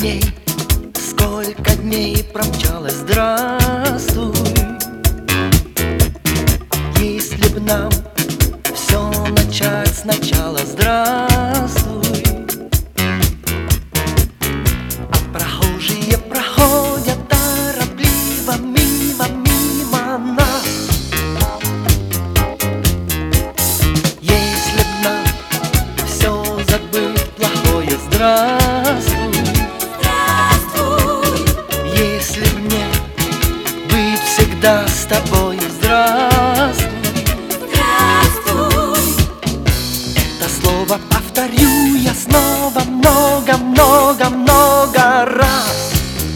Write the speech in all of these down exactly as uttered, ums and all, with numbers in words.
дней, сколько дней промчалось, здравствуй. Если б нам все начать сначала, здравствуй. А прохожие проходят торопливо мимо, мимо нас. Если б нам все забыть плохое, здравствуй. Здравствуй. Если б мне быть всегда с тобой, здравствуй. Здравствуй. Это слово повторю я снова много-много-много раз.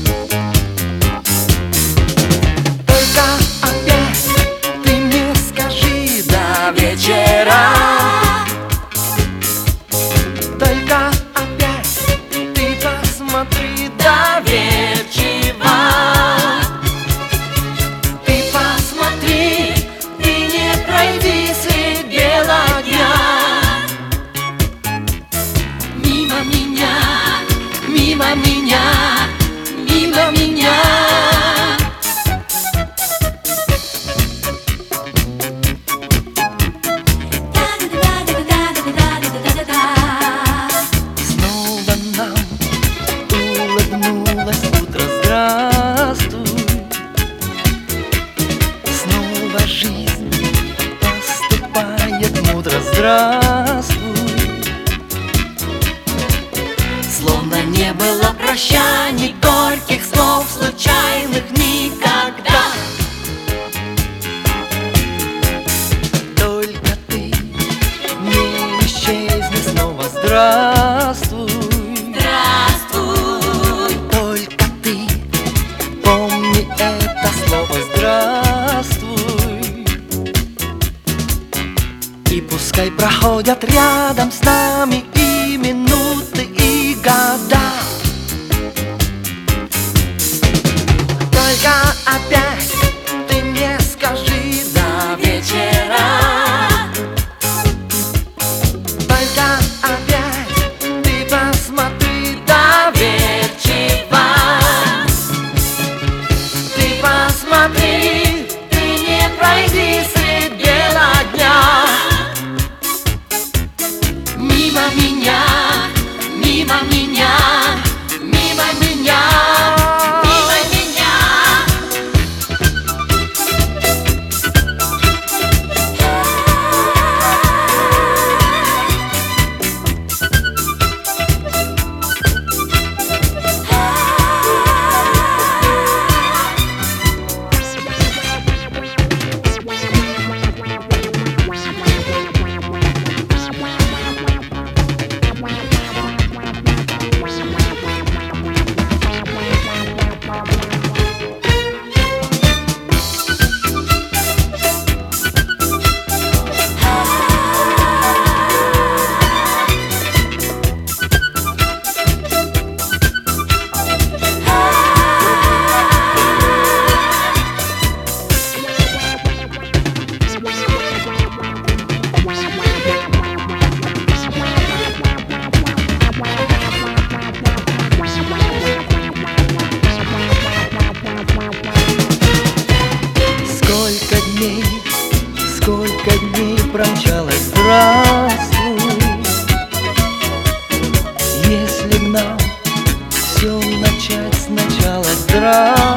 Только опять ты мне скажи до вечера. Только опять ты посмотри доверчиво. Ты посмотри, ты не пройди средь бела дня. Мимо меня, мимо меня, мимо меня. Снова нам улыбнулось утро, здравствуй. Снова жизнь поступает мудро, здравствуй. Словно не было прощаний, горьких слов случайных никогда. Только ты не исчезни снова, здравствуй. Здравствуй. Только ты помни это слово, здравствуй. И пускай проходят рядом с нами и минуты, и года. Только опять ты мне скажи до вечера. Только опять ты посмотри доверчиво. Ты посмотри, ты не пройди средь бела дня. Мимо меня, мимо меня, мимо меня, мимо меня. Сколько дней, сколько дней промчалось, здравствуй. Если б нам все начать сначала, здравствуй.